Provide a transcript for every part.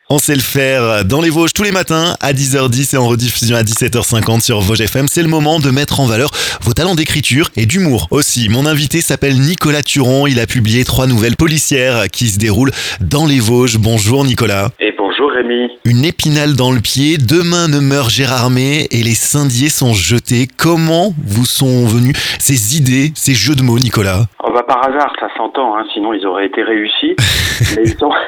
On sait le faire dans les Vosges tous les matins à 10h10 et en rediffusion à 17h50 sur Vosges FM. C'est le moment de mettre en valeur vos talents d'écriture et d'humour aussi. Mon invité s'appelle Nicolas Turon. Il a publié 3 nouvelles policières qui se déroulent dans les Vosges. Bonjour Nicolas. Et bonjour Rémi. Une épinale dans le pied, demain ne meurt Gérardmer et les Saint-Dié sont jetés. Comment vous sont venus ces idées, ces jeux de mots, Nicolas? On va par hasard, ça s'entend, sinon ils auraient été réussis. Mais ils sont...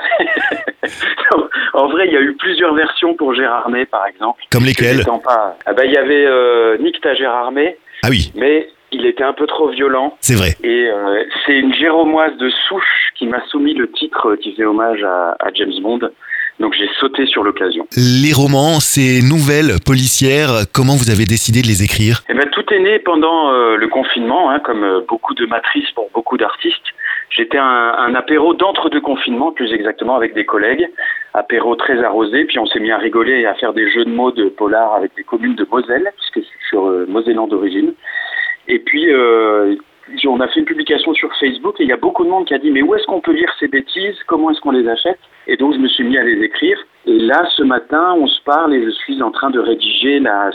En vrai, il y a eu plusieurs versions pour Gérardmer, par exemple. Comme lesquelles? Il y avait Nick ta Gérardmer. Ah oui. Mais il était un peu trop violent. C'est vrai. Et c'est une Jéromoise de Souche qui m'a soumis le titre qui faisait hommage à James Bond. Donc j'ai sauté sur l'occasion. Les romans, ces nouvelles policières, comment vous avez décidé de les écrire? Tout est né pendant le confinement, comme beaucoup de matrices pour beaucoup d'artistes. J'étais un apéro d'entre-deux confinements, plus exactement, avec des collègues. Apéro très arrosé, puis on s'est mis à rigoler et à faire des jeux de mots de polar avec des communes de Moselle, puisque je suis mosellan d'origine. Et puis, on a fait une publication sur Facebook et il y a beaucoup de monde qui a dit « Mais où est-ce qu'on peut lire ces bêtises? Comment est-ce qu'on les achète ?» Et donc, je me suis mis à les écrire. Et là, ce matin, on se parle et je suis en train de rédiger la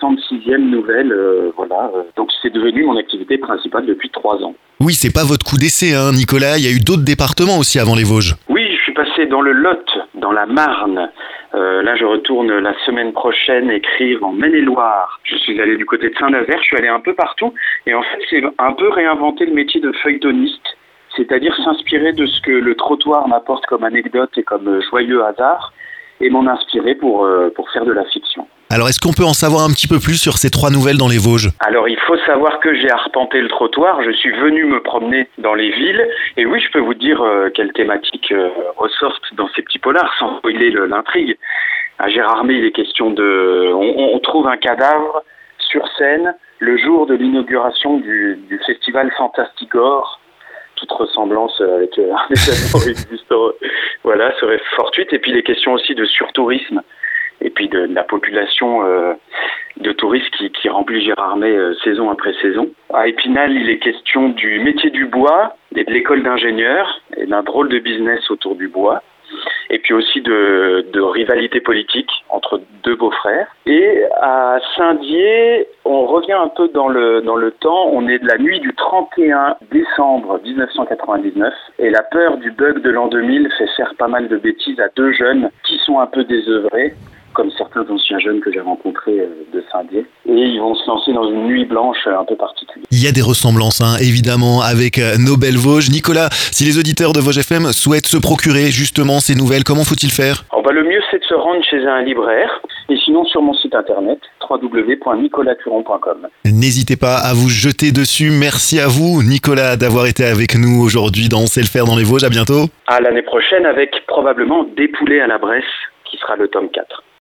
66e nouvelle. Donc, c'est devenu mon activité principale depuis 3 ans. Oui, c'est pas votre coup d'essai, Nicolas. Il y a eu d'autres départements aussi avant les Vosges. Oui, je suis passé dans le Lot, dans la Marne. Là, je retourne la semaine prochaine écrire en Maine-et-Loire. Je suis allé du côté de Saint-Nazaire, je suis allé un peu partout. Et en fait, c'est un peu réinventer le métier de feuilletoniste, c'est-à-dire s'inspirer de ce que le trottoir m'apporte comme anecdote et comme joyeux hasard, et m'en inspirer pour faire de la fiction. Alors, est-ce qu'on peut en savoir un petit peu plus sur ces 3 nouvelles dans les Vosges? Alors, il faut savoir que j'ai arpenté le trottoir, je suis venu me promener dans les villes, et oui, je peux vous dire quelles thématiques ressortent dans ces petits polars, sans spoiler l'intrigue. À Gérardmer, il est question de... On trouve un cadavre sur scène le jour de l'inauguration du festival Fantastigore. Toute ressemblance avec un événement existant, serait fortuite. Et puis, il est question aussi de surtourisme. Et puis de la population de touristes qui remplit Gérardmer saison après saison. À Épinal, il est question du métier du bois et de l'école d'ingénieurs et d'un drôle de business autour du bois. Et puis aussi de rivalité politique entre 2 beaux-frères. Et à Saint-Dié, on revient un peu dans le temps. On est de la nuit du 31 décembre 1999. Et la peur du bug de l'an 2000 fait faire pas mal de bêtises à 2 jeunes qui sont un peu désœuvrés, comme certains anciens jeunes que j'ai rencontrés de Saint-Dié. Et ils vont se lancer dans une nuit blanche un peu particulière. Il y a des ressemblances, évidemment, avec nos belles Vosges. Nicolas, si les auditeurs de Vosges FM souhaitent se procurer justement ces nouvelles, comment faut-il faire? Le mieux, c'est de se rendre chez un libraire. Et sinon, sur mon site internet, www.nicolaturon.com. N'hésitez pas à vous jeter dessus. Merci à vous, Nicolas, d'avoir été avec nous aujourd'hui dans On sait le faire dans les Vosges. À bientôt. À l'année prochaine avec probablement Des poulets à la Bresse, qui sera le tome 4.